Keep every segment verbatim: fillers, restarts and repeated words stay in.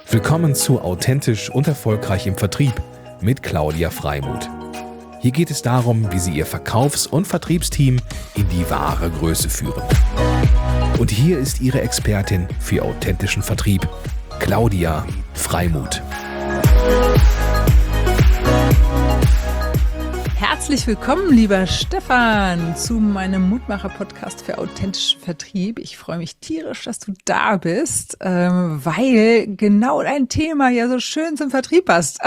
Willkommen zu Authentisch und Erfolgreich im Vertrieb mit Claudia Freimuth. Hier geht es darum, wie Sie Ihr Verkaufs- und Vertriebsteam in die wahre Größe führen. Und hier ist Ihre Expertin für authentischen Vertrieb, Claudia Freimuth. Herzlich willkommen, lieber Stefan, zu meinem Mutmacher-Podcast für authentischen Vertrieb. Ich freue mich tierisch, dass du da bist, ähm, weil genau dein Thema ja so schön zum Vertrieb passt.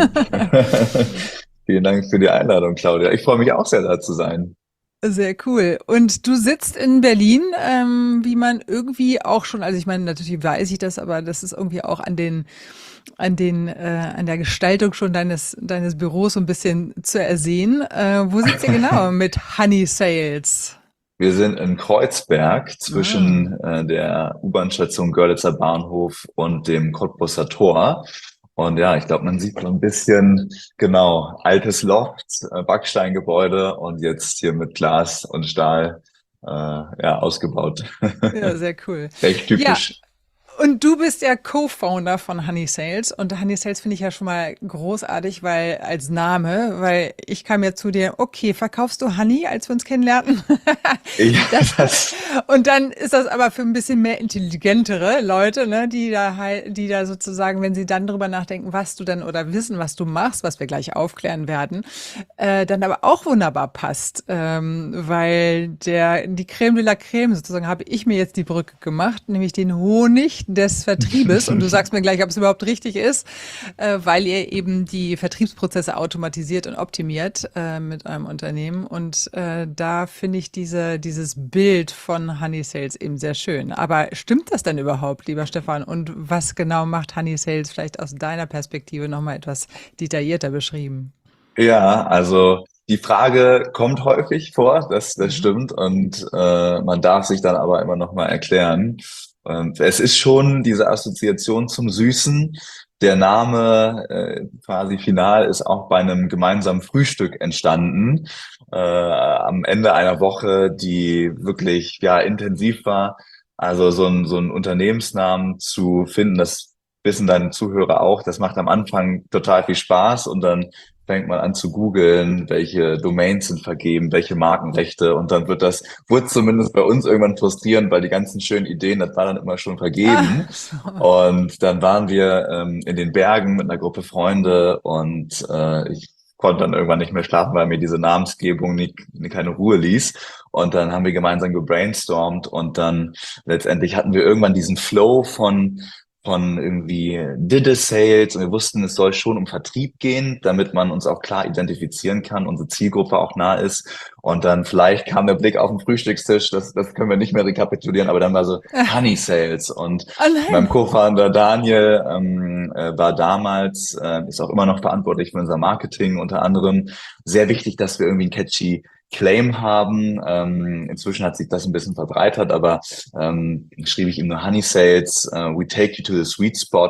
Vielen Dank für die Einladung, Claudia. Ich freue mich auch sehr, da zu sein. Sehr cool. Und du sitzt in Berlin, ähm, wie man irgendwie auch schon, also ich meine, natürlich weiß ich das, aber das ist irgendwie auch an den an den äh, an der Gestaltung schon deines deines Büros so ein bisschen zu ersehen. Äh, wo sitzt ihr genau mit Honey Sales? Wir sind in Kreuzberg zwischen ah. äh, der U-Bahn-Station Görlitzer Bahnhof und dem Cottbusser Tor. Und ja, ich glaube, man sieht so ein bisschen, genau, altes Loft, äh, Backsteingebäude und jetzt hier mit Glas und Stahl äh, ja, ausgebaut. Ja, sehr cool. Echt typisch. Ja. Und du bist ja Co-Founder von Honey Sales und Honey Sales finde ich ja schon mal großartig, weil als Name, weil ich kam ja zu dir, okay, verkaufst du Honey, als wir uns kennenlernten? Ja, das, das. Und dann ist das aber für ein bisschen mehr intelligentere Leute, ne, die da halt, die da sozusagen, wenn sie dann drüber nachdenken, was du dann oder wissen, was du machst, was wir gleich aufklären werden, äh, dann aber auch wunderbar passt, ähm, weil der die Creme de la Creme sozusagen habe ich mir jetzt die Brücke gemacht, nämlich den Honig des Vertriebes und du sagst mir gleich, ob es überhaupt richtig ist, äh, weil ihr eben die Vertriebsprozesse automatisiert und optimiert äh, mit eurem Unternehmen und äh, da finde ich diese dieses Bild von Honey Sales eben sehr schön. Aber stimmt das denn überhaupt, lieber Stefan? Und was genau macht Honey Sales vielleicht aus deiner Perspektive nochmal etwas detaillierter beschrieben? Ja, also die Frage kommt häufig vor, das, das Mhm. stimmt und äh, man darf sich dann aber immer noch mal erklären. Und es ist schon diese Assoziation zum Süßen. Der Name äh, quasi final ist auch bei einem gemeinsamen Frühstück entstanden, äh, am Ende einer Woche, die wirklich ja intensiv war. Also so ein so ein Unternehmensnamen zu finden, das wissen deine Zuhörer auch, das macht am Anfang total viel Spaß und dann fängt man an zu googeln, welche Domains sind vergeben, welche Markenrechte und dann wird das, wurde zumindest bei uns irgendwann frustrierend, weil die ganzen schönen Ideen, das war dann immer schon vergeben. Ah, so. Und dann waren wir ähm, in den Bergen mit einer Gruppe Freunde und äh, ich konnte dann irgendwann nicht mehr schlafen, weil mir diese Namensgebung nicht, keine Ruhe ließ. Und dann haben wir gemeinsam gebrainstormt und dann letztendlich hatten wir irgendwann diesen Flow von von irgendwie Did Sales und wir wussten, es soll schon um Vertrieb gehen, damit man uns auch klar identifizieren kann, unsere Zielgruppe auch nah ist und dann vielleicht kam der Blick auf den Frühstückstisch, das, das können wir nicht mehr rekapitulieren, aber dann war so Honey Sales und Oh mein Co-Founder Daniel ähm, äh, war damals, äh, ist auch immer noch verantwortlich für unser Marketing unter anderem, sehr wichtig, dass wir irgendwie ein catchy Claim haben. Ähm, inzwischen hat sich das ein bisschen verbreitert, aber ähm, schrieb ich ihm nur Honey Sales, uh, we take you to the sweet spot.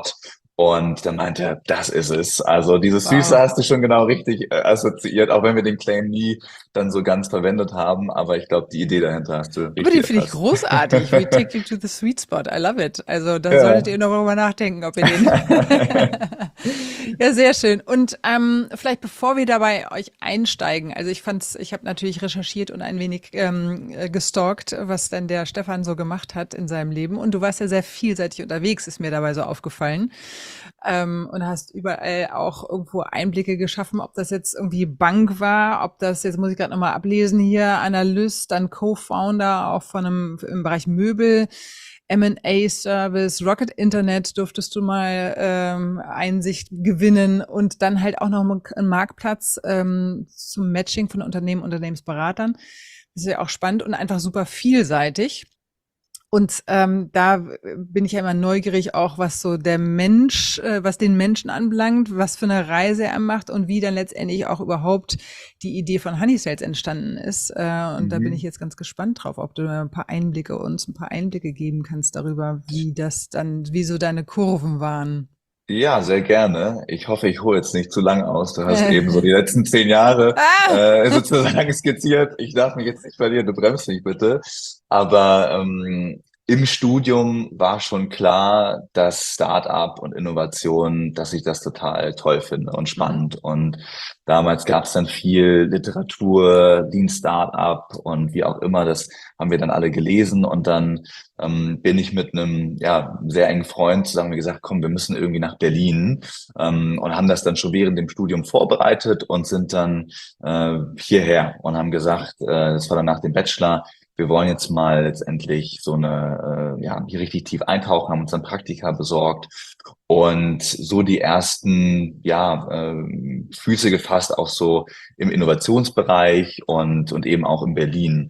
Und dann meinte er, das ist es. Also dieses Süße Wow. hast du schon genau richtig äh, assoziiert, auch wenn wir den Claim nie dann so ganz verwendet haben. Aber ich glaube, die Idee dahinter hast du richtig Aber den finde ich erfasst. großartig. We take you to the sweet spot. I love it. Also da Ja. solltet ihr noch drüber nachdenken, ob ihr den... Ja, sehr schön. Und ähm, vielleicht bevor wir dabei euch einsteigen, also ich fand's, ich habe natürlich recherchiert und ein wenig ähm, gestalkt, was denn der Stefan so gemacht hat in seinem Leben. Und du warst ja sehr vielseitig unterwegs, ist mir dabei so aufgefallen. Ähm, und hast überall auch irgendwo Einblicke geschaffen, ob das jetzt irgendwie Bank war, ob das, jetzt muss ich gerade nochmal ablesen hier, Analyst, dann Co-Founder auch von einem im Bereich Möbel, M and A-Service, Rocket Internet durftest du mal ähm, Einsicht gewinnen und dann halt auch noch einen Marktplatz ähm, zum Matching von Unternehmen, Unternehmensberatern. Das ist ja auch spannend und einfach super vielseitig. Und ähm, da bin ich ja immer neugierig auch, was so der Mensch, äh, was den Menschen anbelangt, was für eine Reise er macht und wie dann letztendlich auch überhaupt die Idee von Honey Sales entstanden ist. Äh, und mhm. da bin ich jetzt ganz gespannt drauf, ob du ein paar Einblicke uns, ein paar Einblicke geben kannst darüber, wie das dann, wie so deine Kurven waren. Ja, sehr gerne. Ich hoffe, ich hole jetzt nicht zu lang aus. Du hast eben so die letzten zehn Jahre äh, sozusagen skizziert. Ich darf mich jetzt nicht verlieren, du bremst mich bitte. Aber ähm, im Studium war schon klar, dass Startup und Innovation, dass ich das total toll finde und Mhm. spannend. Und damals gab es dann viel Literatur, Lean Startup und wie auch immer. Das haben wir dann alle gelesen. Und dann ähm, bin ich mit einem ja sehr engen Freund zusammen gesagt, komm, wir müssen irgendwie nach Berlin, ähm, und haben das dann schon während dem Studium vorbereitet und sind dann äh, hierher und haben gesagt, äh, das war dann nach dem Bachelor, wir wollen jetzt mal letztendlich so eine, äh, ja, hier richtig tief eintauchen, haben uns dann Praktika besorgt und so die ersten, ja, äh, Füße gefasst auch so im Innovationsbereich und, und eben auch in Berlin.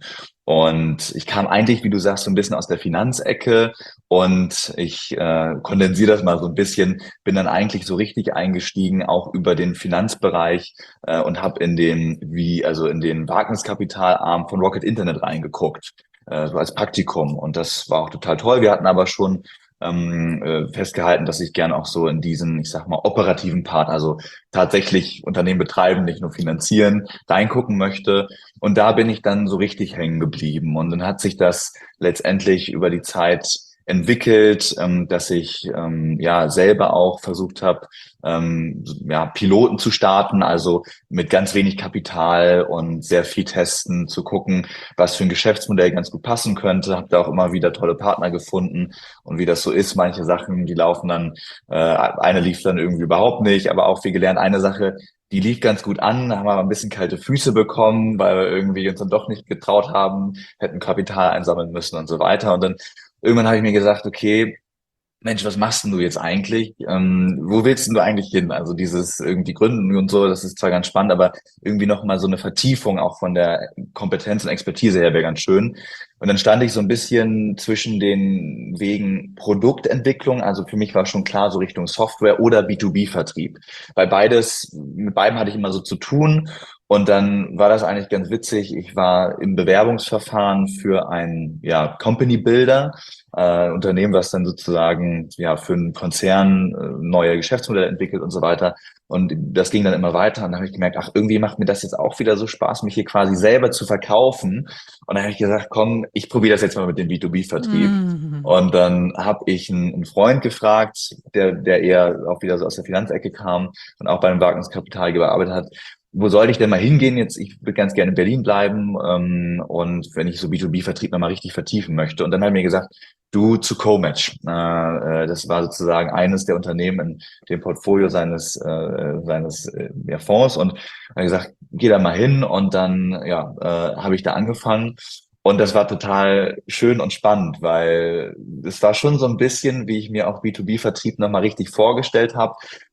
Und ich kam eigentlich, wie du sagst, so ein bisschen aus der Finanzecke und ich äh, kondensiere das mal so ein bisschen, bin dann eigentlich so richtig eingestiegen, auch über den Finanzbereich äh, und habe in den, wie, also in den Wagniskapitalarm von Rocket Internet reingeguckt, äh, so als Praktikum. Und das war auch total toll. Wir hatten aber schon ähm, äh, festgehalten, dass ich gerne auch so in diesen, ich sag mal, operativen Part, also tatsächlich Unternehmen betreiben, nicht nur finanzieren, reingucken möchte. Und da bin ich dann so richtig hängen geblieben. Und dann hat sich das letztendlich über die Zeit entwickelt, ähm, dass ich ähm, ja selber auch versucht habe, ähm, ja, Piloten zu starten, also mit ganz wenig Kapital und sehr viel testen, zu gucken, was für ein Geschäftsmodell ganz gut passen könnte. Habe da auch immer wieder tolle Partner gefunden und wie das so ist, manche Sachen, die laufen dann, äh, eine lief dann irgendwie überhaupt nicht, aber auch viel gelernt. Eine Sache, die lief ganz gut an, haben aber ein bisschen kalte Füße bekommen, weil wir irgendwie uns dann doch nicht getraut haben, hätten Kapital einsammeln müssen und so weiter. Und dann irgendwann habe ich mir gesagt, okay, Mensch, was machst denn du jetzt eigentlich? Ähm, wo willst denn du eigentlich hin? Also dieses irgendwie Gründen und so, das ist zwar ganz spannend, aber irgendwie noch mal so eine Vertiefung auch von der Kompetenz und Expertise her wäre ganz schön. Und dann stand ich so ein bisschen zwischen den Wegen Produktentwicklung, also für mich war schon klar so Richtung Software oder B zwei B-Vertrieb. Weil beides, mit beidem hatte ich immer so zu tun. Und dann war das eigentlich ganz witzig. Ich war im Bewerbungsverfahren für ein ja, Company Builder, äh, Unternehmen, was dann sozusagen ja für einen Konzern äh, neue Geschäftsmodelle entwickelt und so weiter. Und das ging dann immer weiter. Und dann habe ich gemerkt, ach, irgendwie macht mir das jetzt auch wieder so Spaß, mich hier quasi selber zu verkaufen. Und dann habe ich gesagt, komm, ich probiere das jetzt mal mit dem B zwei B-Vertrieb. Mhm. Und dann habe ich einen, einen Freund gefragt, der, der eher auch wieder so aus der Finanzecke kam und auch bei einem Wagniskapital gearbeitet hat, wo soll ich denn mal hingehen? Jetzt, ich würde ganz gerne in Berlin bleiben, ähm, und wenn ich so B zwei B-Vertrieb nochmal richtig vertiefen möchte. Und dann hat er mir gesagt, du zu Comatch. Äh, äh, das war sozusagen eines der Unternehmen in dem Portfolio seines, äh, seines äh, ja, Fonds. Und er hat gesagt, geh da mal hin. Und dann ja, äh, habe ich da angefangen. Und das war total schön und spannend, weil es war schon so ein bisschen, wie ich mir auch B zwei B-Vertrieb nochmal richtig vorgestellt habe,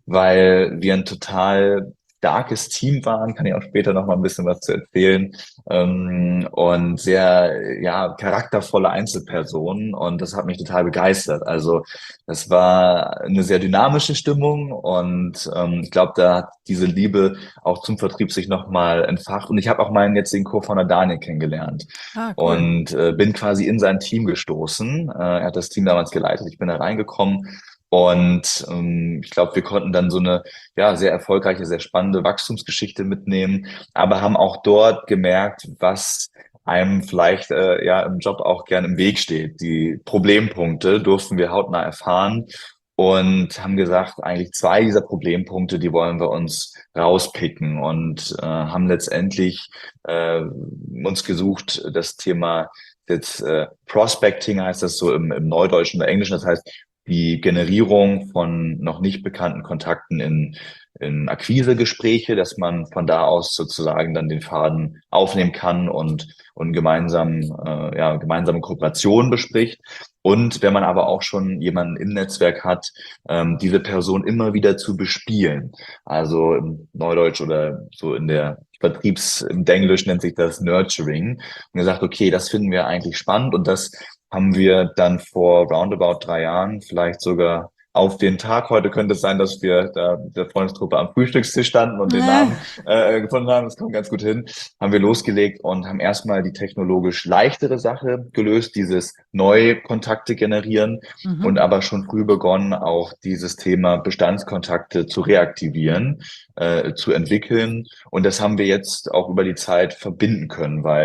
weil wir ein total starkes Team waren, kann ich auch später noch mal ein bisschen was zu erzählen, ähm, und sehr, ja, charaktervolle Einzelpersonen und das hat mich total begeistert. Also das war eine sehr dynamische Stimmung und ähm, ich glaube, da hat diese Liebe auch zum Vertrieb sich noch mal entfacht und ich habe auch meinen jetzigen Co-Founder Daniel kennengelernt Ah, cool. und äh, bin quasi in sein Team gestoßen. Äh, er hat das Team damals geleitet, ich bin da reingekommen und ähm, ich glaube, wir konnten dann so eine ja sehr erfolgreiche, sehr spannende Wachstumsgeschichte mitnehmen, aber haben auch dort gemerkt, was einem vielleicht äh, ja im Job auch gern im Weg steht. Die Problempunkte durften wir hautnah erfahren und haben gesagt, eigentlich zwei dieser Problempunkte, die wollen wir uns rauspicken und äh, haben letztendlich äh, uns gesucht, das Thema jetzt äh, Prospecting heißt das so im, im Neudeutschen oder Englischen, das heißt die Generierung von noch nicht bekannten Kontakten in, in Akquisegespräche, dass man von da aus sozusagen dann den Faden aufnehmen kann und, und gemeinsam, äh, ja, gemeinsame Kooperationen bespricht. Und wenn man aber auch schon jemanden im Netzwerk hat, ähm, diese Person immer wieder zu bespielen. Also im Neudeutsch oder so in der Vertriebs, im Denglisch nennt sich das Nurturing. Und gesagt, okay, das finden wir eigentlich spannend und das haben wir dann vor roundabout drei Jahren, vielleicht sogar auf den Tag. Heute könnte es sein, dass wir da der Freundesgruppe am Frühstückstisch standen und den Äh, Namen äh, gefunden haben. Das kommt ganz gut hin. Haben wir losgelegt und haben erstmal die technologisch leichtere Sache gelöst, dieses neue Kontakte generieren mhm. und aber schon früh begonnen, auch dieses Thema Bestandskontakte zu reaktivieren, äh, zu entwickeln. Und das haben wir jetzt auch über die Zeit verbinden können, weil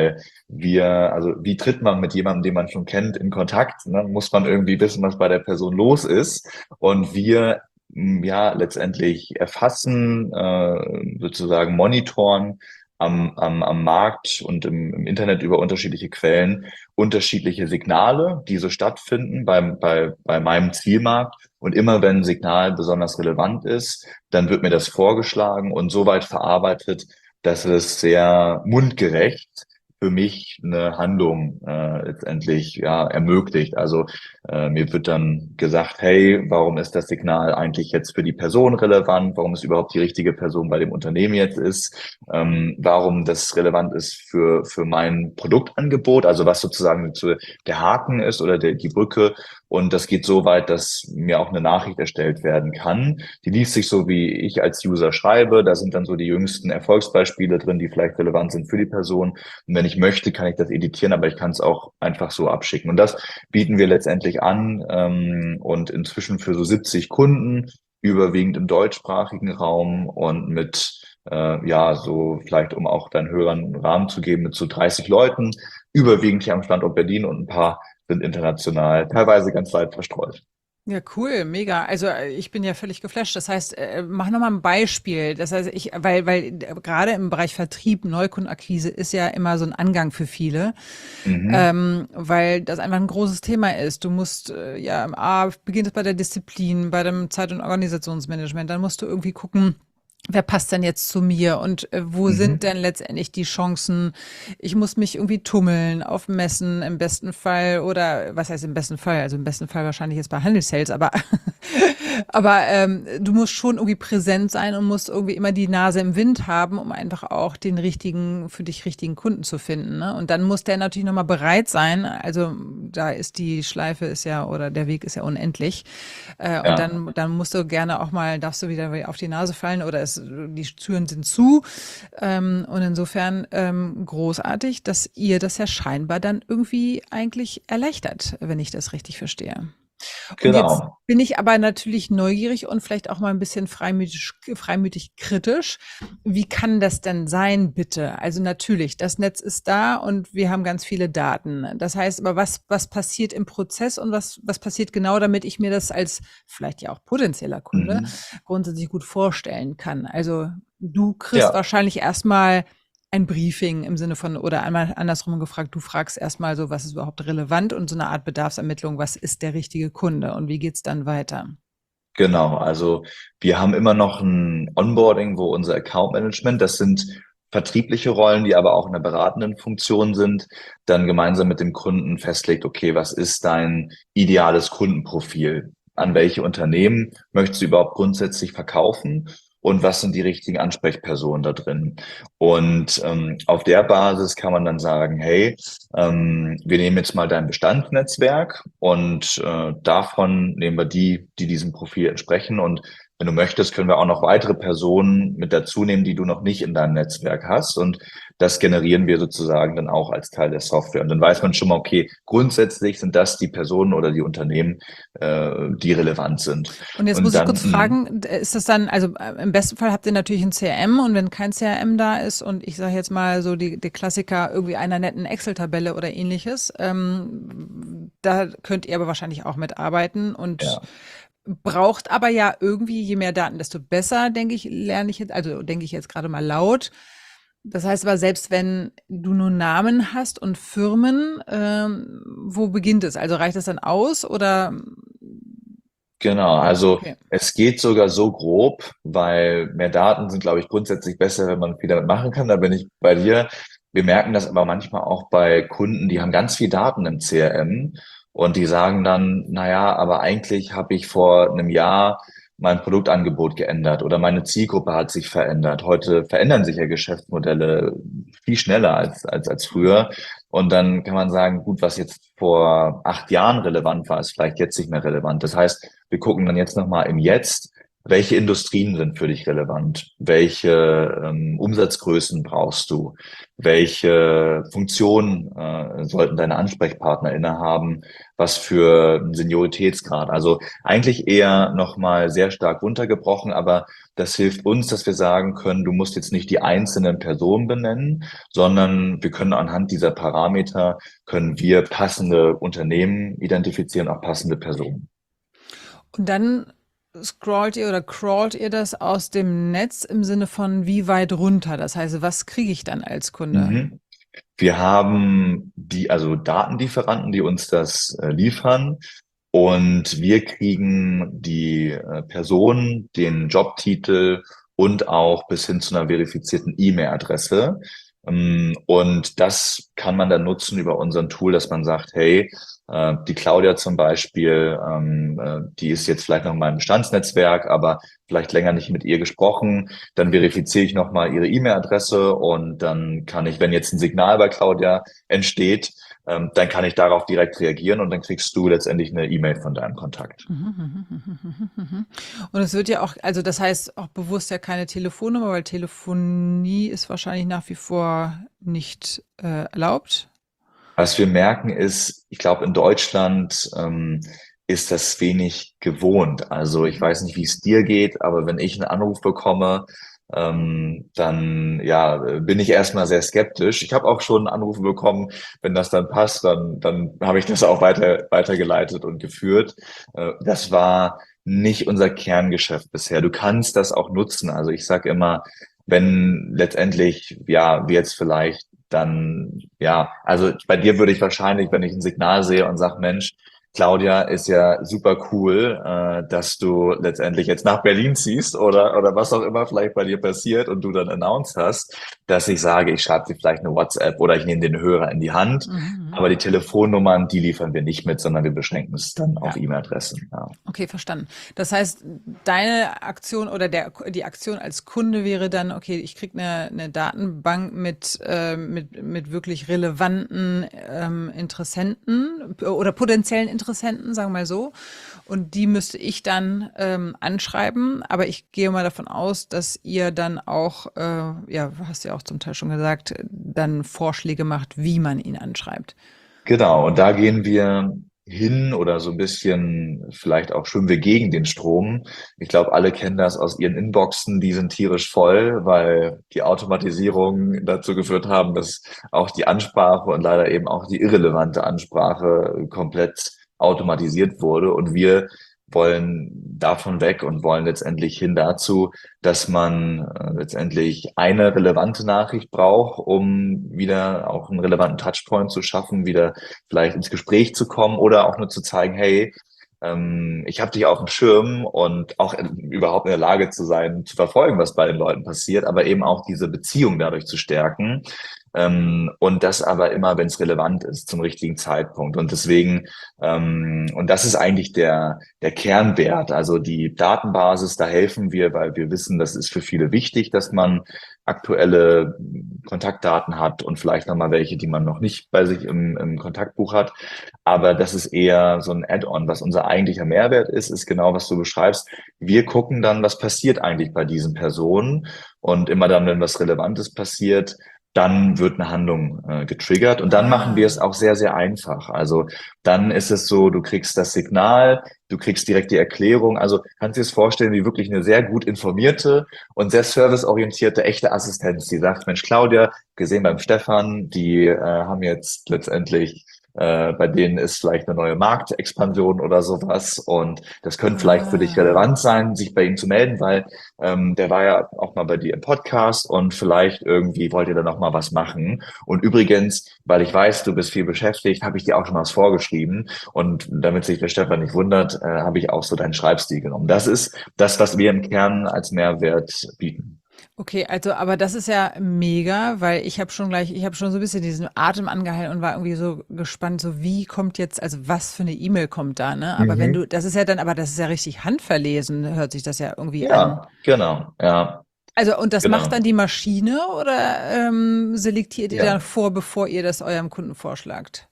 wir, also wie tritt man mit jemandem, den man schon kennt, in Kontakt? Ne? Muss man irgendwie wissen, was bei der Person los ist. Und wir m, ja letztendlich erfassen, äh, sozusagen monitoren am, am, am Markt und im, im Internet über unterschiedliche Quellen unterschiedliche Signale, die so stattfinden beim, bei, bei meinem Zielmarkt. Und immer wenn ein Signal besonders relevant ist, dann wird mir das vorgeschlagen und so weit verarbeitet, dass es sehr mundgerecht für mich eine Handlung äh, letztendlich ja ermöglicht. Also äh, mir wird dann gesagt, hey, warum ist das Signal eigentlich jetzt für die Person relevant? Warum es überhaupt die richtige Person bei dem Unternehmen jetzt ist? Ähm, warum das relevant ist für für mein Produktangebot? Also was sozusagen zu, der Haken ist oder der, die Brücke. Und das geht so weit, dass mir auch eine Nachricht erstellt werden kann. Die liest sich so, wie ich als User schreibe. Da sind dann so die jüngsten Erfolgsbeispiele drin, die vielleicht relevant sind für die Person. Und wenn ich möchte, kann ich das editieren, aber ich kann es auch einfach so abschicken. Und das bieten wir letztendlich an ähm, und inzwischen für so siebzig Kunden, überwiegend im deutschsprachigen Raum und mit, äh, ja, so vielleicht, um auch deinen Hörern einen Rahmen zu geben, mit so dreißig Leuten, überwiegend hier am Standort Berlin und ein paar sind international, teilweise ganz weit verstreut. Ja, cool, mega. Also äh, ich bin ja völlig geflasht. Das heißt, äh, mach noch mal ein Beispiel. Das heißt, ich, weil, weil äh, gerade im Bereich Vertrieb, Neukundenakquise ist ja immer so ein Angang für viele, Mhm. ähm, weil das einfach ein großes Thema ist. Du musst äh, ja, A, beginnt es bei der Disziplin, bei dem Zeit- und Organisationsmanagement. Dann musst du irgendwie gucken, wer passt denn jetzt zu mir und äh, wo sind Mhm. denn letztendlich die Chancen? Ich muss mich irgendwie tummeln auf Messen im besten Fall oder was heißt im besten Fall? Also im besten Fall wahrscheinlich jetzt bei Handelssales, aber aber ähm, du musst schon irgendwie präsent sein und musst irgendwie immer die Nase im Wind haben, um einfach auch den richtigen, für dich richtigen Kunden zu finden. Ne? Und dann muss der natürlich nochmal bereit sein. Also da ist die Schleife ist ja oder der Weg ist ja unendlich. Äh, und Ja. dann, dann musst du gerne auch mal, darfst du wieder auf die Nase fallen oder es, die Türen sind zu. Ähm, und insofern ähm, großartig, dass ihr das ja scheinbar dann irgendwie eigentlich erleichtert, wenn ich das richtig verstehe. Und jetzt Genau. bin ich aber natürlich neugierig und vielleicht auch mal ein bisschen freimütig, freimütig kritisch. Wie kann das denn sein, bitte? Also natürlich, das Netz ist da und wir haben ganz viele Daten. Das heißt aber, was, was passiert im Prozess und was, was passiert genau, damit ich mir das als vielleicht ja auch potenzieller Kunde Mhm. grundsätzlich gut vorstellen kann? Also du kriegst Ja. wahrscheinlich erstmal ein Briefing im Sinne von, oder einmal andersrum gefragt, du fragst erstmal so, was ist überhaupt relevant und so eine Art Bedarfsermittlung, was ist der richtige Kunde und wie geht's dann weiter? Genau, also wir haben immer noch ein Onboarding, wo unser Account Management, das sind vertriebliche Rollen, die aber auch in der beratenden Funktion sind, dann gemeinsam mit dem Kunden festlegt, okay, was ist dein ideales Kundenprofil? An welche Unternehmen möchtest du überhaupt grundsätzlich verkaufen? Und was sind die richtigen Ansprechpersonen da drin? Und ähm, auf der Basis kann man dann sagen, hey, ähm, wir nehmen jetzt mal dein Bestandsnetzwerk und äh, davon nehmen wir die, die diesem Profil entsprechen. Und wenn du möchtest, können wir auch noch weitere Personen mit dazu nehmen, die du noch nicht in deinem Netzwerk hast. Und das generieren wir sozusagen dann auch als Teil der Software. Und dann weiß man schon mal, okay, grundsätzlich sind das die Personen oder die Unternehmen, äh, die relevant sind. Und jetzt Und muss ich dann, kurz mh, fragen, ist das dann, also äh, im besten Fall habt ihr natürlich ein C R M und wenn kein C R M da ist und ich sage jetzt mal so die, die Klassiker irgendwie einer netten Excel-Tabelle oder ähnliches, ähm, da könnt ihr aber wahrscheinlich auch mitarbeiten und ja, braucht aber ja irgendwie, je mehr Daten, desto besser, denke ich, lerne ich jetzt, also denke ich jetzt gerade mal laut. Das heißt aber, selbst wenn du nur Namen hast und Firmen, ähm, wo beginnt es? Also reicht das dann aus oder? genau. Also Okay. es geht sogar so grob, weil mehr Daten sind, glaube ich, grundsätzlich besser, wenn man viel damit machen kann. Da bin ich bei dir. Wir merken das aber manchmal auch bei Kunden, die haben ganz viel Daten im C R M und die sagen dann, naja, aber eigentlich habe ich vor einem Jahr mein Produktangebot geändert oder meine Zielgruppe hat sich verändert. Heute verändern sich ja Geschäftsmodelle viel schneller als, als, als früher. Und dann kann man sagen, gut, was jetzt vor acht Jahren relevant war, ist vielleicht jetzt nicht mehr relevant. Das heißt, wir gucken dann jetzt nochmal im Jetzt, welche Industrien sind für dich relevant? Welche ähm, Umsatzgrößen brauchst du? Welche Funktionen äh, sollten deine Ansprechpartner innehaben? Was für einen Senioritätsgrad? Also eigentlich eher nochmal sehr stark runtergebrochen, aber das hilft uns, dass wir sagen können, du musst jetzt nicht die einzelnen Personen benennen, sondern wir können anhand dieser Parameter, können wir passende Unternehmen identifizieren, auch passende Personen. Und dann scrollt ihr oder crawlt ihr das aus dem Netz im Sinne von wie weit runter? Das heißt, was kriege ich dann als Kunde? Mhm. Wir haben die, also Datenlieferanten, die uns das äh, liefern. Und wir kriegen die äh, Person, den Jobtitel und auch bis hin zu einer verifizierten E-Mail-Adresse. Ähm, und das kann man dann nutzen über unseren Tool, dass man sagt, hey, äh, die Claudia zum Beispiel, ähm, äh, die ist jetzt vielleicht noch in meinem Bestandsnetzwerk, aber vielleicht länger nicht mit ihr gesprochen. Dann verifiziere ich nochmal ihre E-Mail-Adresse und dann kann ich, wenn jetzt ein Signal bei Claudia entsteht, ähm, dann kann ich darauf direkt reagieren und dann kriegst du letztendlich eine E-Mail von deinem Kontakt. Und es wird ja auch, also das heißt auch bewusst ja keine Telefonnummer, weil Telefonie ist wahrscheinlich nach wie vor nicht äh, erlaubt. Was wir merken ist, ich glaube, in Deutschland ähm, ist das wenig gewohnt. Also ich weiß nicht, wie es dir geht, aber wenn ich einen Anruf bekomme, ähm, dann ja, bin ich erstmal sehr skeptisch. Ich habe auch schon Anrufe bekommen, wenn das dann passt, dann, dann habe ich das auch weiter weitergeleitet und geführt. Äh, das war nicht unser Kerngeschäft bisher. Du kannst das auch nutzen. Also ich sage immer, wenn letztendlich, ja, wir jetzt vielleicht dann, ja, also bei dir würde ich wahrscheinlich, wenn ich ein Signal sehe und sage, Mensch, Claudia, ist ja super cool, äh, dass du letztendlich jetzt nach Berlin ziehst oder oder was auch immer vielleicht bei dir passiert und du dann announced hast, dass ich sage, ich schreibe dir vielleicht eine WhatsApp oder ich nehme den Hörer in die Hand. Mhm. Aber die Telefonnummern, die liefern wir nicht mit, sondern wir beschränken es dann Ja. auf E-Mail-Adressen. Ja. Okay, verstanden. Das heißt, deine Aktion oder der, die Aktion als Kunde wäre dann, okay, ich kriege eine, eine Datenbank mit, äh, mit, mit wirklich relevanten ähm, Interessenten oder potenziellen Interessenten, sagen wir mal so. Und die müsste ich dann ähm, anschreiben. Aber ich gehe mal davon aus, dass ihr dann auch, äh, ja, hast du ja auch zum Teil schon gesagt, dann Vorschläge macht, wie man ihn anschreibt. Genau, und da gehen wir hin oder so ein bisschen, vielleicht auch schwimmen wir gegen den Strom. Ich glaube, alle kennen das aus ihren Inboxen, die sind tierisch voll, weil die Automatisierung dazu geführt haben, dass auch die Ansprache und leider eben auch die irrelevante Ansprache komplett automatisiert wurde. Und wir wollen davon weg und wollen letztendlich hin dazu, dass man äh, letztendlich eine relevante Nachricht braucht, um wieder auch einen relevanten Touchpoint zu schaffen, wieder vielleicht ins Gespräch zu kommen oder auch nur zu zeigen, hey, ähm, ich habe dich auf dem Schirm und auch in, überhaupt in der Lage zu sein, zu verfolgen, was bei den Leuten passiert, aber eben auch diese Beziehung dadurch zu stärken. Ähm, und das aber immer, wenn es relevant ist, zum richtigen Zeitpunkt. Und deswegen, ähm, und das ist eigentlich der, der Kernwert, also die Datenbasis, da helfen wir, weil wir wissen, das ist für viele wichtig, dass man aktuelle Kontaktdaten hat und vielleicht nochmal welche, die man noch nicht bei sich im, im Kontaktbuch hat. Aber das ist eher so ein Add-on. Was unser eigentlicher Mehrwert ist, ist genau, was du beschreibst. Wir gucken dann, was passiert eigentlich bei diesen Personen. Und immer dann, wenn was Relevantes passiert, dann wird eine Handlung äh, getriggert und dann Ah. machen wir es auch sehr, sehr einfach. Also dann ist es so, du kriegst das Signal, du kriegst direkt die Erklärung. Also kannst du dir das vorstellen, wie wirklich eine sehr gut informierte und sehr serviceorientierte, echte Assistenz, die sagt, Mensch, Claudia, gesehen beim Stefan, die äh, haben jetzt letztendlich äh, bei denen ist vielleicht eine neue Marktexpansion oder sowas und das könnte vielleicht für dich relevant sein, sich bei ihm zu melden, weil ähm, der war ja auch mal bei dir im Podcast und vielleicht irgendwie wollt ihr da noch mal was machen. Und übrigens, weil ich weiß, du bist viel beschäftigt, habe ich dir auch schon was vorgeschrieben und damit sich der Stefan nicht wundert, äh, habe ich auch so deinen Schreibstil genommen. Das ist das, was wir im Kern als Mehrwert bieten. Okay, also aber das ist ja mega, weil ich habe schon gleich, ich habe schon so ein bisschen diesen Atem angehalten und war irgendwie so gespannt, so wie kommt jetzt, also was für eine E-Mail kommt da, ne? Aber Mhm. wenn du, das ist ja dann, aber das ist ja richtig handverlesen, hört sich das ja irgendwie an. Ja, genau, ja. Also und das Genau. macht dann die Maschine oder ähm, selektiert ihr Ja. dann vor, bevor ihr das eurem Kunden vorschlagt?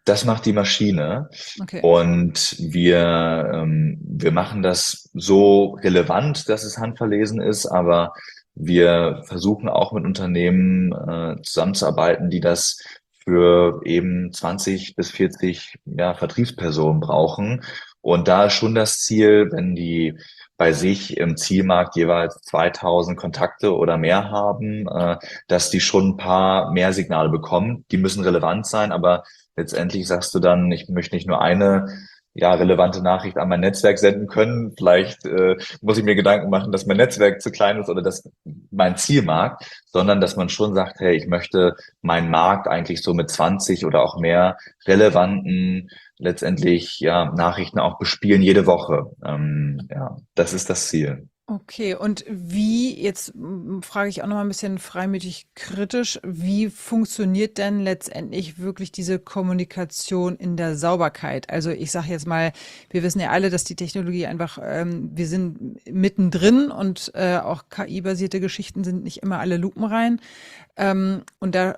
Das macht die Maschine. Okay. Und wir, ähm, wir machen das so relevant, dass es handverlesen ist, aber wir versuchen auch mit Unternehmen äh, zusammenzuarbeiten, die das für eben zwanzig bis vierzig ja, Vertriebspersonen brauchen. Und da ist schon das Ziel, wenn die bei sich im Zielmarkt jeweils zweitausend Kontakte oder mehr haben, äh, dass die schon ein paar mehr Signale bekommen. Die müssen relevant sein, aber letztendlich sagst du dann, ich möchte nicht nur eine ja, relevante Nachricht an mein Netzwerk senden können. Vielleicht äh, muss ich mir Gedanken machen, dass mein Netzwerk zu klein ist oder dass mein Zielmarkt, sondern dass man schon sagt, hey, ich möchte meinen Markt eigentlich so mit zwanzig oder auch mehr relevanten letztendlich ja Nachrichten auch bespielen jede Woche. Ähm, ja, das ist das Ziel. Okay, und wie, jetzt mm, frage ich auch noch mal ein bisschen freimütig kritisch, wie funktioniert denn letztendlich wirklich diese Kommunikation in der Sauberkeit? Also ich sage jetzt mal, wir wissen ja alle, dass die Technologie einfach, ähm, wir sind mittendrin und äh, auch K I-basierte Geschichten sind nicht immer alle lupenrein. Ähm, und da,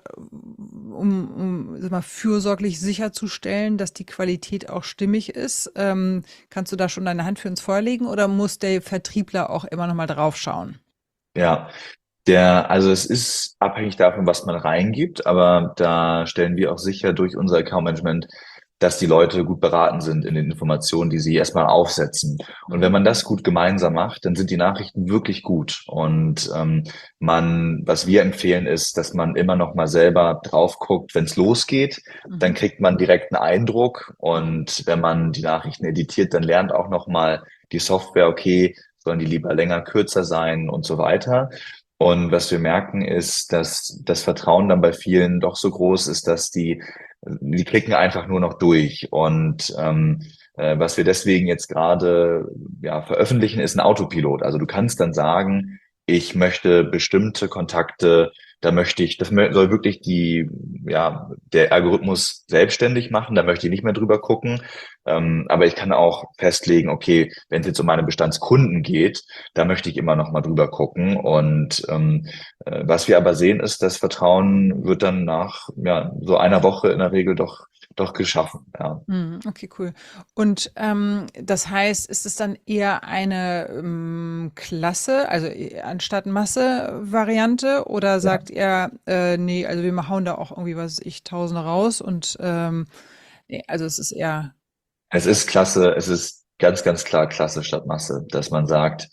um, um sag mal, fürsorglich sicherzustellen, dass die Qualität auch stimmig ist, ähm, kannst du da schon deine Hand für uns vorlegen oder muss der Vertriebler auch immer noch mal drauf schauen? Ja, der, also es ist abhängig davon, was man reingibt, aber da stellen wir auch sicher durch unser Account Management, dass die Leute gut beraten sind in den Informationen, die sie erstmal aufsetzen. Und wenn Mhm. man das gut gemeinsam macht, dann sind die Nachrichten wirklich gut. Und ähm, man, was wir empfehlen, ist, dass man immer noch mal selber drauf guckt, wenn es losgeht, dann Mhm. kriegt man direkt einen Eindruck. Und wenn man die Nachrichten editiert, dann lernt auch noch mal die Software, okay, sollen die lieber länger, kürzer sein und so weiter. Und was wir merken ist, dass das Vertrauen dann bei vielen doch so groß ist, dass die, die klicken einfach nur noch durch. Und ähm, äh, was wir deswegen jetzt gerade ja, veröffentlichen, ist ein Autopilot. Also du kannst dann sagen, ich möchte bestimmte Kontakte, da möchte ich, das mö- soll wirklich die, ja, der Algorithmus selbstständig machen, da möchte ich nicht mehr drüber gucken. Ähm, aber ich kann auch festlegen, okay, wenn es jetzt um meine Bestandskunden geht, da möchte ich immer noch mal drüber gucken. Und ähm, äh, was wir aber sehen, ist, das Vertrauen wird dann nach ja, so einer Woche in der Regel doch, doch geschaffen. Ja. Mhm, okay, cool. Und ähm, das heißt, ist es dann eher eine ähm, Klasse, also äh, anstatt Masse-Variante, oder Ja. sagt ihr, äh, nee, also wir hauen da auch irgendwie, was weiß ich, Tausende raus und ähm, nee, also es ist eher Es ist klasse, es ist ganz, ganz klar Klasse statt Masse, dass man sagt,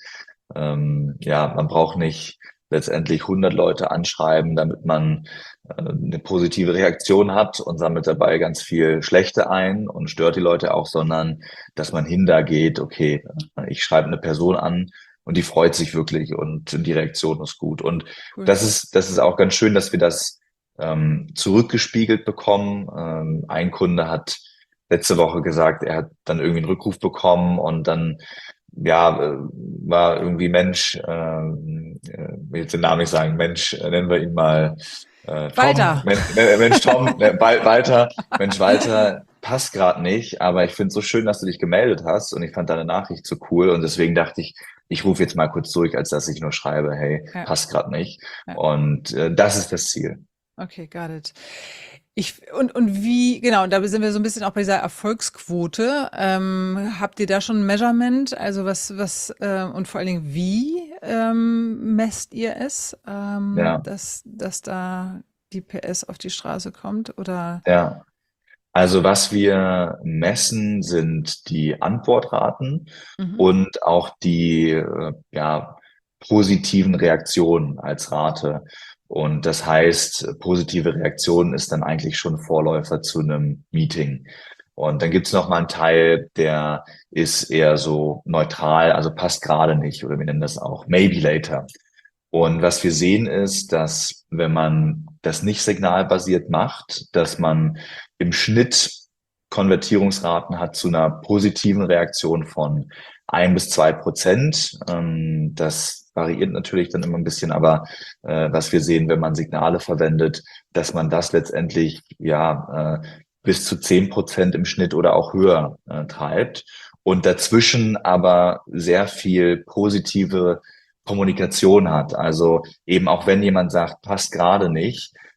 ähm, ja, man braucht nicht letztendlich hundert Leute anschreiben, damit man äh, eine positive Reaktion hat und sammelt dabei ganz viel Schlechte ein und stört die Leute auch, sondern dass man hintergeht, okay, ich schreibe eine Person an und die freut sich wirklich und die Reaktion ist gut. Und cool. das ist, das ist auch ganz schön, dass wir das ähm, zurückgespiegelt bekommen. Ähm, ein Kunde hat letzte Woche gesagt, er hat dann irgendwie einen Rückruf bekommen und dann ja, äh, war irgendwie Mensch, ähm, äh, will jetzt den Namen nicht sagen, Mensch, äh, nennen wir ihn mal äh, Tom, Weiter. Men äh, Mensch Tom, äh, Wal- Walter, Mensch Walter, passt gerade nicht, aber ich finde es so schön, dass du dich gemeldet hast und ich fand deine Nachricht so cool und deswegen dachte ich, ich rufe jetzt mal kurz durch, als dass ich nur schreibe, hey, Ja, passt gerade nicht. ja. Und äh, das ist das Ziel. Okay, got it. Ich, und, und wie, genau, und da sind wir so ein bisschen auch bei dieser Erfolgsquote. Ähm, habt ihr da schon ein Measurement? Also was, was, äh, und vor allen Dingen, wie ähm, messt ihr es, ähm, Ja, dass, dass da die P S auf die Straße kommt? Oder ja. Also was wir messen, sind die Antwortraten mhm, und auch die äh, ja, positiven Reaktionen als Rate. Und das heißt, positive Reaktion ist dann eigentlich schon Vorläufer zu einem Meeting. Und dann gibt's noch mal einen Teil, der ist eher so neutral, also passt gerade nicht, oder wir nennen das auch maybe later. Und was wir sehen ist, dass wenn man das nicht signalbasiert macht, dass man im Schnitt Konvertierungsraten hat zu einer positiven Reaktion von ein bis zwei Prozent. Ähm, das variiert natürlich dann immer ein bisschen, aber äh, was wir sehen, wenn man Signale verwendet, dass man das letztendlich ja äh, bis zu zehn Prozent im Schnitt oder auch höher äh, treibt. Und dazwischen aber sehr viel positive Kommunikation hat. Also eben auch wenn jemand sagt, passt gerade nicht,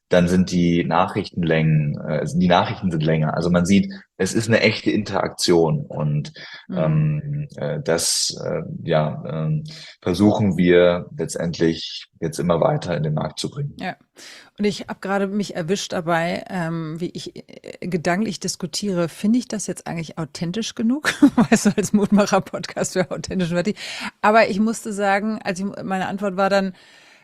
dann sind die Nachrichtenlängen, äh, die Nachrichten sind länger. Also man sieht, es ist eine echte Interaktion und Mhm. ähm, äh, das äh, ja ähm, versuchen wir letztendlich jetzt immer weiter in den Markt zu bringen. Ja. Und ich habe gerade mich erwischt dabei, ähm, wie ich äh, gedanklich diskutiere, finde ich das jetzt eigentlich authentisch genug? Weißt du, als Mutmacher-Podcast für authentisch und fertig. Aber ich musste sagen, als ich, meine Antwort war dann,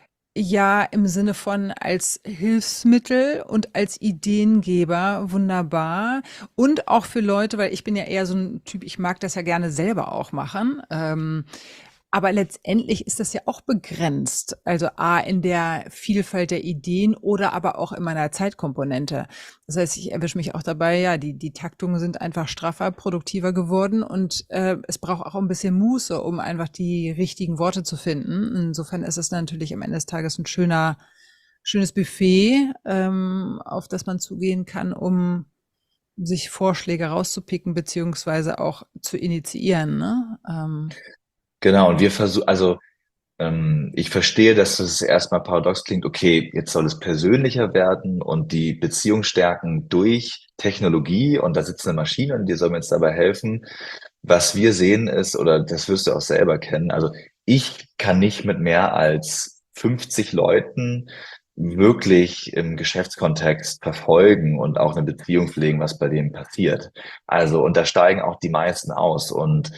ja, im Sinne von als Hilfsmittel und als Ideengeber wunderbar. Und auch für Leute, weil ich bin ja eher so ein Typ, ich mag das ja gerne selber auch machen. Ähm, aber letztendlich ist das ja auch begrenzt. Also A, in der Vielfalt der Ideen oder aber auch in meiner Zeitkomponente. Das heißt, ich erwische mich auch dabei, ja, die, die Taktungen sind einfach straffer, produktiver geworden und äh, es braucht auch ein bisschen Muße, um einfach die richtigen Worte zu finden. Insofern ist es natürlich am Ende des Tages ein schöner, schönes Buffet, ähm, auf das man zugehen kann, um sich Vorschläge rauszupicken, beziehungsweise auch zu initiieren, ne? Ähm, Genau, und wir versuchen, also ähm, ich verstehe, dass das erstmal paradox klingt, okay, jetzt soll es persönlicher werden und die Beziehung stärken durch Technologie und da sitzt eine Maschine und die soll mir jetzt dabei helfen. Was wir sehen ist, oder das wirst du auch selber kennen, also ich kann nicht mit mehr als fünfzig Leuten wirklich im Geschäftskontext verfolgen und auch eine Beziehung pflegen, was bei denen passiert. Also, und da steigen auch die meisten aus. Und,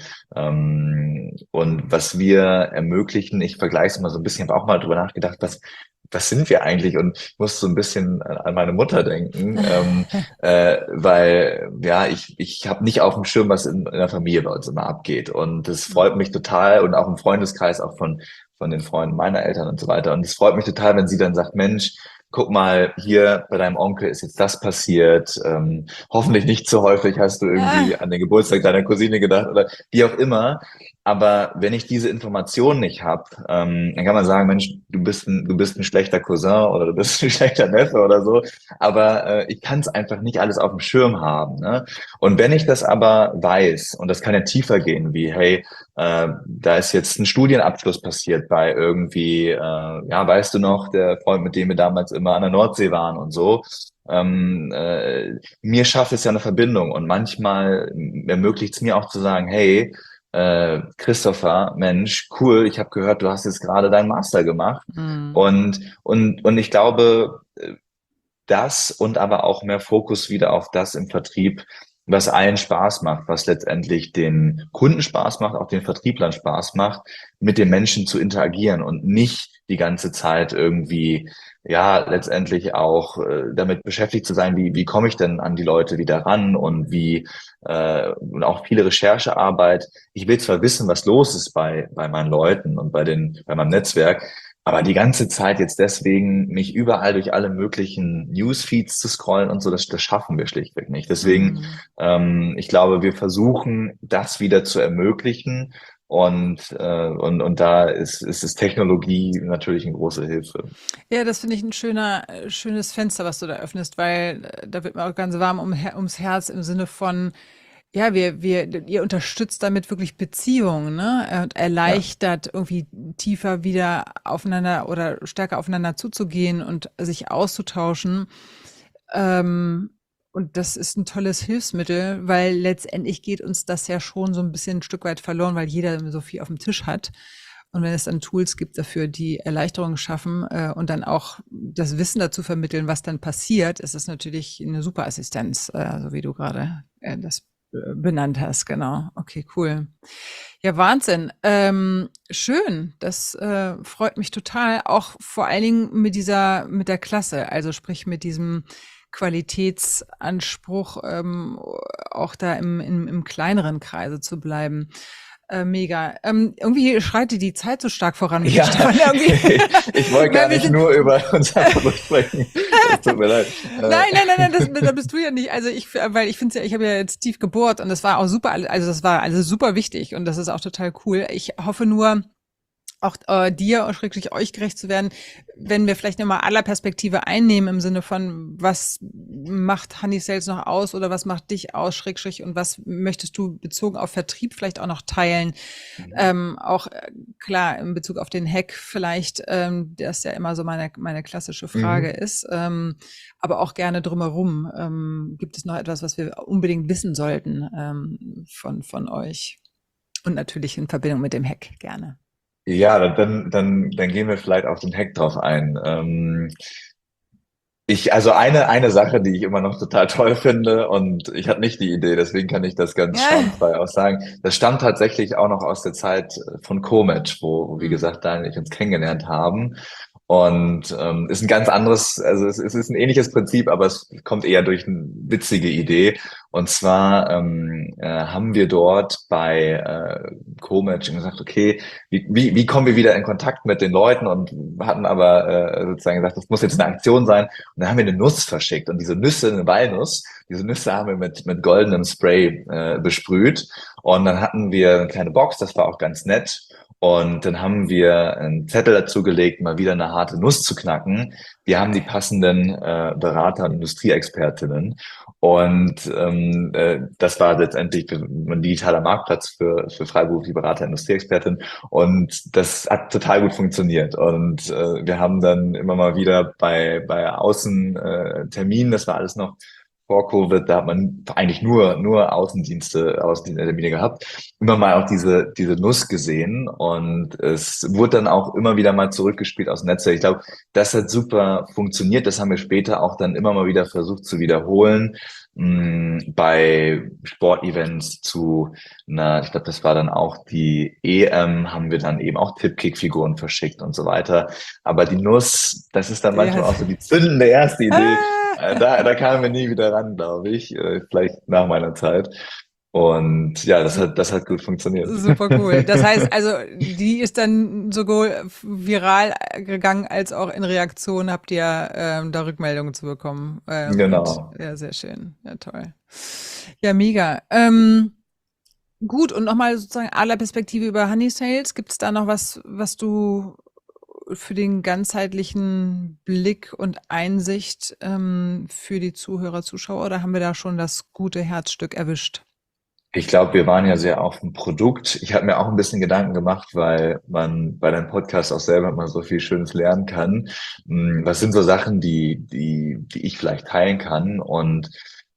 ähm, und was wir ermöglichen, ich vergleiche es mal so ein bisschen, habe auch mal drüber nachgedacht, was, was sind wir eigentlich? Und ich muss so ein bisschen an an meine Mutter denken, ähm, äh, weil ja, ich, ich habe nicht auf dem Schirm, was in, in der Familie bei uns immer abgeht. Und das freut mich total und auch im Freundeskreis, auch von von den Freunden meiner Eltern und so weiter. Und es freut mich total, wenn sie dann sagt, Mensch, guck mal, hier bei deinem Onkel ist jetzt das passiert. Ähm, hoffentlich nicht zu häufig hast du irgendwie an den Geburtstag deiner Cousine gedacht oder wie auch immer. Aber wenn ich diese Information nicht habe, ähm, dann kann man sagen, Mensch, du bist ein, du bist ein schlechter Cousin oder du bist ein schlechter Neffe oder so. Aber äh, ich kann es einfach nicht alles auf dem Schirm haben. Ne? Und wenn ich das aber weiß, und das kann ja tiefer gehen, wie, hey, äh, da ist jetzt ein Studienabschluss passiert bei irgendwie, äh, ja, weißt du noch, der Freund, mit dem wir damals immer an der Nordsee waren und so. Ähm, äh, mir schafft es ja eine Verbindung und manchmal ermöglicht es mir auch zu sagen, hey, äh, Christopher, Mensch, cool, ich habe gehört, du hast jetzt gerade deinen Master gemacht. Mhm. Und, und, und ich glaube, das und aber auch mehr Fokus wieder auf das im Vertrieb, was allen Spaß macht, was letztendlich den Kunden Spaß macht, auch den Vertrieblern Spaß macht, mit den Menschen zu interagieren und nicht die ganze Zeit irgendwie, ja, letztendlich auch äh, damit beschäftigt zu sein, wie, wie komme ich denn an die Leute wieder ran und wie, äh, und auch viele Recherchearbeit. Ich will zwar wissen, was los ist bei, bei meinen Leuten und bei den, bei meinem Netzwerk, aber die ganze Zeit jetzt deswegen mich überall durch alle möglichen Newsfeeds zu scrollen und so, das, das schaffen wir schlichtweg nicht. Deswegen, Mhm. ähm, ich glaube, wir versuchen, das wieder zu ermöglichen. Und, äh, und, und da ist, ist, ist Technologie natürlich eine große Hilfe. Ja, das finde ich ein schöner, äh, schönes Fenster, was du da öffnest, weil äh, da wird mir auch ganz warm um, Her- ums Herz im Sinne von, ja, wir, wir, ihr unterstützt damit wirklich Beziehungen, ne? Und Ja, erleichtert irgendwie tiefer wieder aufeinander oder stärker aufeinander zuzugehen und sich auszutauschen. Ähm, und das ist ein tolles Hilfsmittel, weil letztendlich geht uns das ja schon so ein bisschen ein Stück weit verloren, weil jeder so viel auf dem Tisch hat. Und wenn es dann Tools gibt dafür, die Erleichterungen schaffen äh, und dann auch das Wissen dazu vermitteln, was dann passiert, ist es natürlich eine super Assistenz, äh, so wie du gerade äh, das äh, benannt hast. Genau. Okay, cool. Ja, Wahnsinn. Ähm, schön. Das äh, freut mich total. Auch vor allen Dingen mit dieser, mit der Klasse, also sprich mit diesem Qualitätsanspruch, ähm, auch da im, im, im kleineren Kreise zu bleiben. Äh, mega. Ähm, irgendwie schreitet die Zeit so stark voran mit dir, ja. Stefan. Irgendwie. Ich wollte gar Nein, wir nicht sind, nur über unser Produkt sprechen. Das tut mir leid. Äh, nein, nein, nein, nein, das, da bist du ja nicht. Also ich, weil ich finde ja, ich habe ja jetzt tief gebohrt und das war auch super, also das war also super wichtig und das ist auch total cool. Ich hoffe nur, auch äh, dir und schrägstrich euch gerecht zu werden, wenn wir vielleicht nochmal aller Perspektive einnehmen im Sinne von, was macht Honey Sales noch aus oder was macht dich aus, schrägstrich, und was möchtest du bezogen auf Vertrieb vielleicht auch noch teilen? Mhm. Ähm, auch äh, klar in Bezug auf den Hack vielleicht, ähm, das ja immer so meine, meine klassische Frage mhm. ist, ähm, aber auch gerne drumherum. Ähm, gibt es noch etwas, was wir unbedingt wissen sollten ähm, von, von euch? Und natürlich in Verbindung mit dem Hack gerne. Ja, dann, dann, dann gehen wir vielleicht auf den Hack drauf ein. Ähm, ich, also eine, eine Sache, die ich immer noch total toll finde, und ich hatte nicht die Idee, deswegen kann ich das ganz schamfrei auch sagen. Das stammt tatsächlich auch noch aus der Zeit von Comatch, wo, wo wie mhm. gesagt, Daniel und ich uns kennengelernt haben. Und ähm, ist ein ganz anderes, also es, es ist ein ähnliches Prinzip, aber es kommt eher durch eine witzige Idee. Und zwar ähm, äh, haben wir dort bei äh, Comatch gesagt, okay, wie, wie, wie kommen wir wieder in Kontakt mit den Leuten, und hatten aber äh, sozusagen gesagt, das muss jetzt eine Aktion sein. Und dann haben wir eine Nuss verschickt, und diese Nüsse, eine Walnuss, diese Nüsse haben wir mit mit goldenem Spray äh, besprüht. Und dann hatten wir eine kleine Box, das war auch ganz nett. Und dann haben wir einen Zettel dazu gelegt, mal wieder eine harte Nuss zu knacken. Wir haben die passenden äh, Berater und Industrieexpertinnen. Und ähm, äh, das war letztendlich ein digitaler Marktplatz für, für freiberufliche Berater, Industrieexpertinnen. Und das hat total gut funktioniert. Und äh, wir haben dann immer mal wieder bei, bei Außenterminen, das war alles noch vor Covid, da hat man eigentlich nur nur Außendienste, Außendiensttermine gehabt, immer mal auch diese diese Nuss gesehen, und es wurde dann auch immer wieder mal zurückgespielt aus dem Netzwerk. Ich glaube, das hat super funktioniert. Das haben wir später auch dann immer mal wieder versucht zu wiederholen. Mh, bei Sportevents zu, na, ich glaube, das war dann auch die E M, haben wir dann eben auch Tippkick-Figuren verschickt und so weiter. Aber die Nuss, das ist dann manchmal ja auch so die zündende erste Idee. Da, da kamen wir nie wieder ran, glaube ich. Vielleicht nach meiner Zeit. Und ja, das hat, das hat gut funktioniert. Super cool. Das heißt also, die ist dann sowohl viral gegangen als auch in Reaktion habt ihr ähm, da Rückmeldungen zu bekommen. Ähm, genau. Und, ja, sehr schön. Ja, toll. Ja, mega. Ähm, gut, und nochmal sozusagen aller Perspektive über Honey Sales. Gibt es da noch was, was du für den ganzheitlichen Blick und Einsicht ähm, für die Zuhörer, Zuschauer, oder haben wir da schon das gute Herzstück erwischt? Ich glaube, wir waren ja sehr auf dem Produkt. Ich habe mir auch ein bisschen Gedanken gemacht, weil man bei deinem Podcast auch selber mal so viel Schönes lernen kann. Was sind so Sachen, die, die, die ich vielleicht teilen kann? Und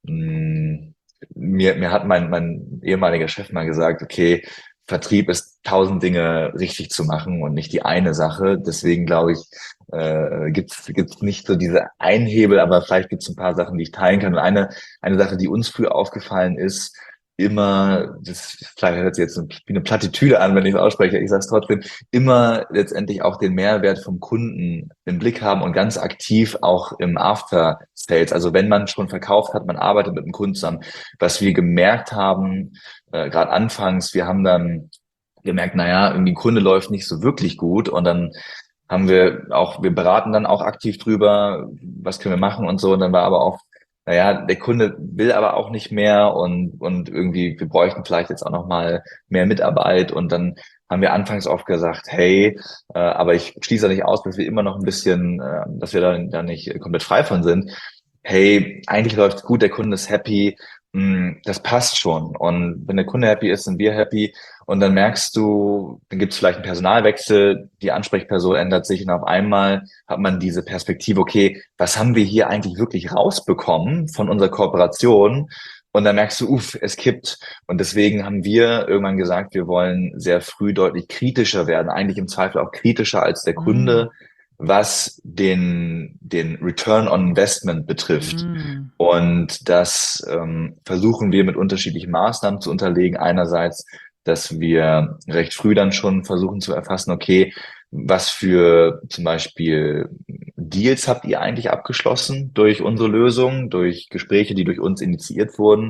mh, mir, mir hat mein, mein ehemaliger Chef mal gesagt, okay, Vertrieb ist tausend Dinge richtig zu machen und nicht die eine Sache. Deswegen glaube ich, äh, gibt's gibt's nicht so diese Einhebel, aber vielleicht gibt's ein paar Sachen, die ich teilen kann. Und eine eine Sache, die uns früher aufgefallen ist, immer, das vielleicht hört sich jetzt wie eine Plattitüde an, wenn ich es ausspreche, ich sage es trotzdem, immer letztendlich auch den Mehrwert vom Kunden im Blick haben und ganz aktiv auch im After Sales. Also wenn man schon verkauft hat, man arbeitet mit dem Kunden zusammen. Was wir gemerkt haben, äh, gerade anfangs, wir haben dann gemerkt, naja, irgendwie ein Kunde läuft nicht so wirklich gut, und dann haben wir auch, wir beraten dann auch aktiv drüber, was können wir machen und so, und dann war aber auch, naja, der Kunde will aber auch nicht mehr, und und irgendwie, wir bräuchten vielleicht jetzt auch noch mal mehr Mitarbeit, und dann haben wir anfangs oft gesagt, hey, äh, aber ich schließe nicht aus, dass wir immer noch ein bisschen, äh, dass wir da, da nicht komplett frei von sind. Hey, eigentlich läuft's gut, der Kunde ist happy, mh, das passt schon. Und wenn der Kunde happy ist, sind wir happy. Und dann merkst du, dann gibt es vielleicht einen Personalwechsel, die Ansprechperson ändert sich, und auf einmal hat man diese Perspektive, okay, was haben wir hier eigentlich wirklich rausbekommen von unserer Kooperation? Und dann merkst du, uff, es kippt. Und deswegen haben wir irgendwann gesagt, wir wollen sehr früh deutlich kritischer werden, eigentlich im Zweifel auch kritischer als der Kunde, was den den Return on Investment betrifft. Mm. Und das ähm, versuchen wir mit unterschiedlichen Maßnahmen zu unterlegen. Einerseits, dass wir recht früh dann schon versuchen zu erfassen, okay, was für zum Beispiel Deals habt ihr eigentlich abgeschlossen durch unsere Lösung, durch Gespräche, die durch uns initiiert wurden?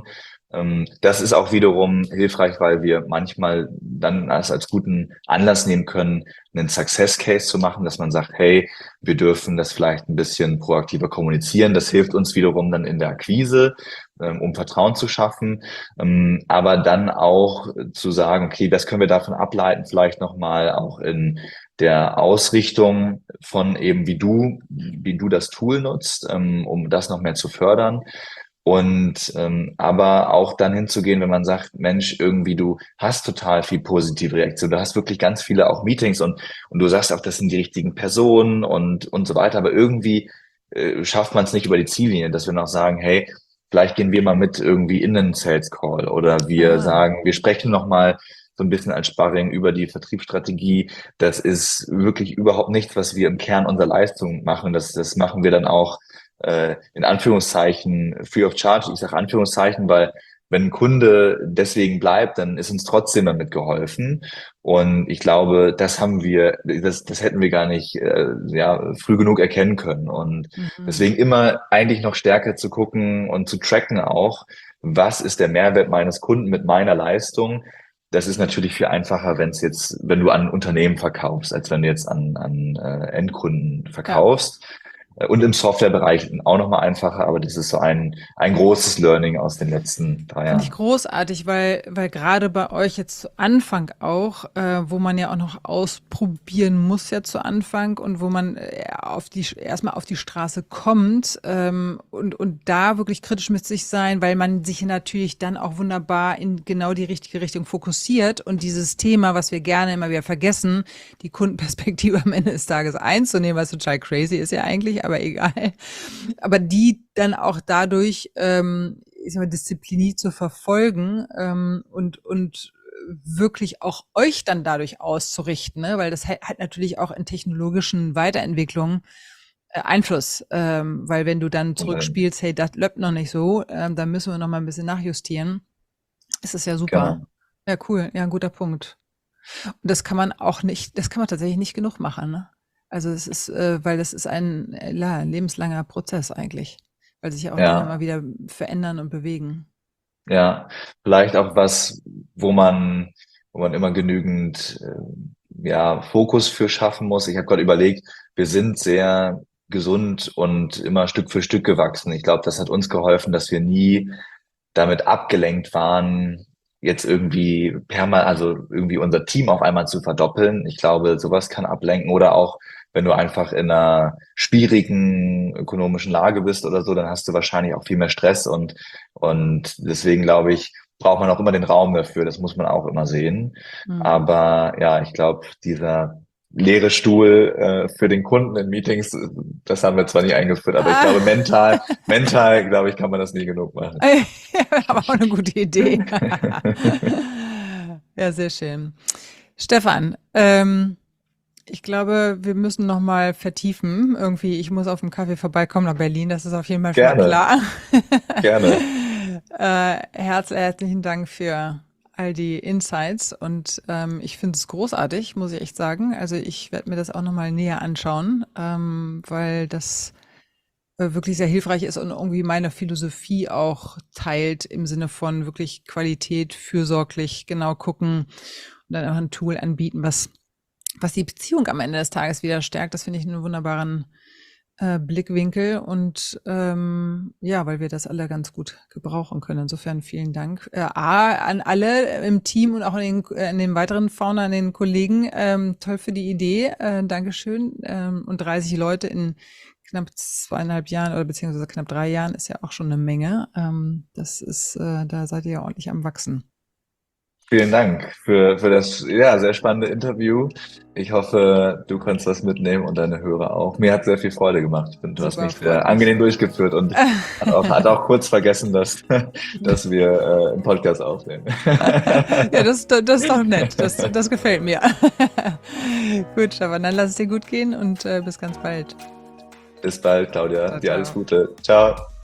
Das ist auch wiederum hilfreich, weil wir manchmal dann als, als guten Anlass nehmen können, einen Success Case zu machen, dass man sagt, hey, wir dürfen das vielleicht ein bisschen proaktiver kommunizieren. Das hilft uns wiederum dann in der Akquise, um Vertrauen zu schaffen, aber dann auch zu sagen, okay, was können wir davon ableiten, vielleicht nochmal auch in der Ausrichtung von eben wie du, wie du das Tool nutzt, um das noch mehr zu fördern. Und ähm, aber auch dann hinzugehen, wenn man sagt, Mensch, irgendwie du hast total viel positive Reaktion, du hast wirklich ganz viele auch Meetings und und du sagst auch, das sind die richtigen Personen und und so weiter, aber irgendwie äh, schafft man es nicht über die Ziellinie, dass wir noch sagen, hey, vielleicht gehen wir mal mit irgendwie in einen Sales Call oder wir Ah. sagen, wir sprechen noch mal so ein bisschen als Sparring über die Vertriebsstrategie. Das ist wirklich überhaupt nichts, was wir im Kern unserer Leistung machen. Das das machen wir dann auch in Anführungszeichen free of charge. Ich sage Anführungszeichen, weil wenn ein Kunde deswegen bleibt, dann ist uns trotzdem damit geholfen. Und ich glaube, das haben wir, das, das hätten wir gar nicht äh, ja, früh genug erkennen können. Und Mhm. deswegen immer eigentlich noch stärker zu gucken und zu tracken auch, was ist der Mehrwert meines Kunden mit meiner Leistung. Das ist natürlich viel einfacher, wenn es jetzt, wenn du an Unternehmen verkaufst, als wenn du jetzt an, an äh, Endkunden verkaufst. Ja. Und im Softwarebereich auch nochmal einfacher, aber das ist so ein, ein großes Learning aus den letzten drei Jahren. Finde ich großartig, weil, weil gerade bei euch jetzt zu Anfang auch, äh, wo man ja auch noch ausprobieren muss ja zu Anfang und wo man äh, auf die, erstmal auf die Straße kommt, ähm, und, und da wirklich kritisch mit sich sein, weil man sich natürlich dann auch wunderbar in genau die richtige Richtung fokussiert und dieses Thema, was wir gerne immer wieder vergessen, die Kundenperspektive am Ende des Tages einzunehmen, was total crazy ist ja eigentlich, aber egal. Aber die dann auch dadurch, ähm, ich sag mal, diszipliniert zu verfolgen, ähm, und, und wirklich auch euch dann dadurch auszurichten, ne? Weil das hat, hat natürlich auch in technologischen Weiterentwicklungen äh, Einfluss, ähm, weil wenn du dann zurückspielst, hey, das läuft noch nicht so, ähm, dann müssen wir noch mal ein bisschen nachjustieren. Es ist ja super. Genau. Ja, cool. Ja, ein guter Punkt. Und das kann man auch nicht, das kann man tatsächlich nicht genug machen, ne? Also es ist, äh, weil das ist ein äh, lebenslanger Prozess eigentlich, weil sich auch ja. Dinge immer wieder verändern und bewegen. Ja, vielleicht auch was, wo man, wo man immer genügend äh, ja, Fokus für schaffen muss. Ich habe gerade überlegt, wir sind sehr gesund und immer Stück für Stück gewachsen. Ich glaube, das hat uns geholfen, dass wir nie damit abgelenkt waren, jetzt irgendwie permanent, also irgendwie unser Team auf einmal zu verdoppeln. Ich glaube, sowas kann ablenken oder auch wenn du einfach in einer schwierigen ökonomischen Lage bist oder so, dann hast du wahrscheinlich auch viel mehr Stress und, und deswegen glaube ich, braucht man auch immer den Raum dafür. Das muss man auch immer sehen. Mhm. Aber ja, ich glaube, dieser leere Stuhl äh, für den Kunden in Meetings, das haben wir zwar nie eingeführt, aber ich glaube, mental, mental, glaube ich, kann man das nie genug machen. Aber auch eine gute Idee. Ja, sehr schön. Stefan, ähm, ich glaube, wir müssen noch mal vertiefen. Irgendwie, ich muss auf dem Kaffee vorbeikommen nach Berlin. Das ist auf jeden Fall schon Gerne. klar. Gerne. äh, herz, herzlichen Dank für all die Insights. Und ähm, ich finde es großartig, muss ich echt sagen. Also ich werde mir das auch noch mal näher anschauen, ähm, weil das äh, wirklich sehr hilfreich ist und irgendwie meine Philosophie auch teilt im Sinne von wirklich Qualität, fürsorglich, genau gucken und dann auch ein Tool anbieten, was was die Beziehung am Ende des Tages wieder stärkt. Das finde ich einen wunderbaren äh, Blickwinkel und ähm, ja, weil wir das alle ganz gut gebrauchen können. Insofern vielen Dank äh, A, an alle im Team und auch an den, äh, an den weiteren Founder, an den Kollegen. Ähm, toll für die Idee. Äh, Dankeschön. Ähm, und dreißig Leute in knapp zweieinhalb Jahren oder beziehungsweise knapp drei Jahren ist ja auch schon eine Menge. Ähm, das ist, äh, da seid ihr ja ordentlich am Wachsen. Vielen Dank für, für das ja, sehr spannende Interview. Ich hoffe, du konntest was mitnehmen und deine Hörer auch. Mir hat sehr viel Freude gemacht. Ich finde, du hast mich sehr angenehm durchgeführt und hat auch, hat auch kurz vergessen, dass, dass wir äh, einen Podcast aufnehmen. Ja, das, das ist doch nett. Das, das gefällt mir. Gut, Stefan, dann lass es dir gut gehen und äh, bis ganz bald. Bis bald, Claudia. Ciao, dir alles ciao. Gute. Ciao.